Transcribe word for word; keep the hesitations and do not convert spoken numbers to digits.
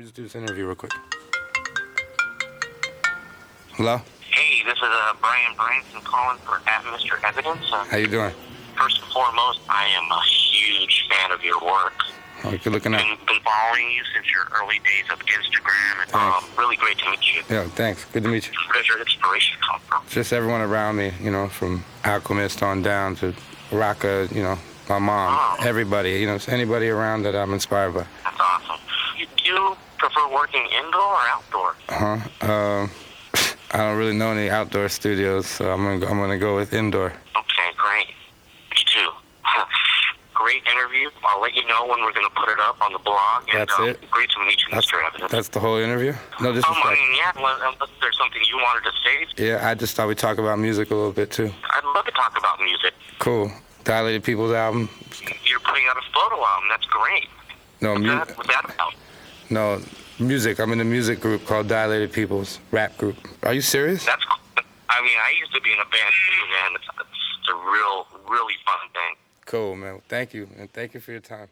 just do this interview real quick. Hello? Hey, this is uh, Brian Branson calling for at Mister Evidence. Uh, How you doing? First and foremost, I am a huge fan of your work. Oh, good looking out. Been, been following you since your early days of Instagram. And, um, really great to meet you. Yeah, thanks. Good to meet you. Where's your inspiration come from? Just everyone around me, you know, from Alchemist on down to Rocka, you know, my mom, Oh. everybody, you know, it's anybody around that I'm inspired by. That's awesome. You, do you prefer working indoor or outdoor? Uh-huh. Um, I don't really know any outdoor studios, so I'm gonna, I'm gonna go with indoor. Okay, great. Me too. Great interview. I'll let you know when we're going to put it up on the blog. And, That's um, it? Great to meet you, That's, Mister Evidence. that's the whole interview? No Um, disrespect. I mean, yeah, unless, unless there's something you wanted to say, Yeah, I just thought we'd talk about music a little bit, too. I'd love to talk about music. Cool. Dilated People's album. You're putting out a photo album. That's great. No, What's mu- that, what's that about? no, music. I'm in a music group called Dilated People's rap group. Are you serious? That's cool. I mean, I used to be in a band too, man. It's, it's a real, really fun thing. Cool, man. Thank you, and thank you for your time.